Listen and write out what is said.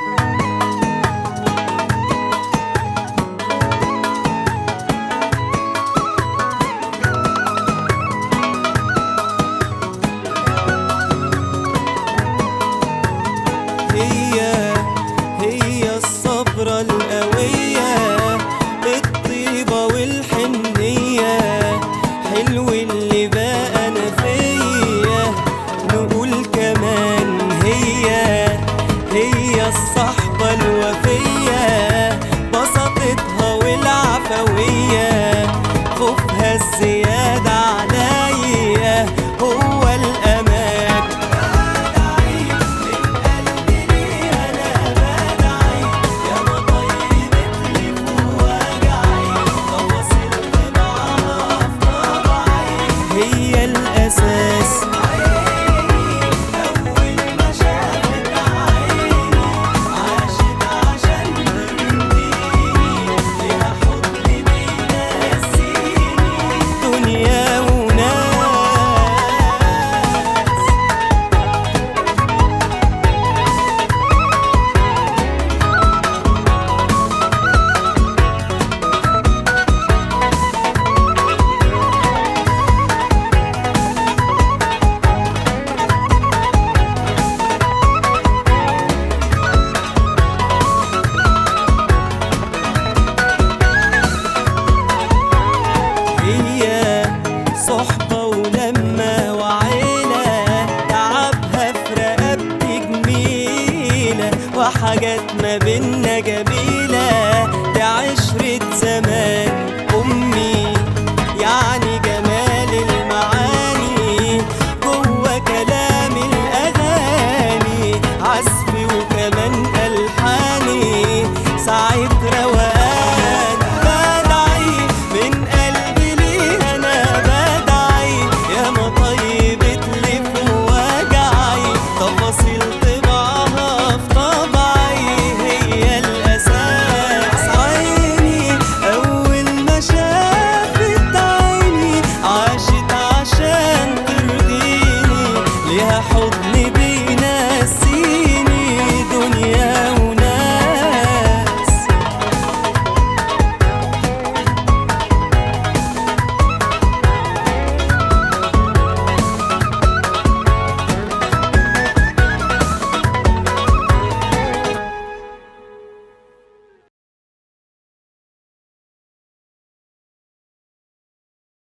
هي الصبرة القوية، الطيبة والحنية، حلو اللي بقى أنا فيا. نقول كمان هي الصحبة الوفية، بساطتها والعفوية، خوفها الزيادة عليا هو الأمان. هي الأساس، أول ما شافت عيني عاشت عشان ترضيني، ليها حضن بينسيني دنيا وناس. هي صحبة ولمة وعيلة، تعبها في رقبتي جميلة، وحاجات ما بينا جميلة، دي عشرة زمان.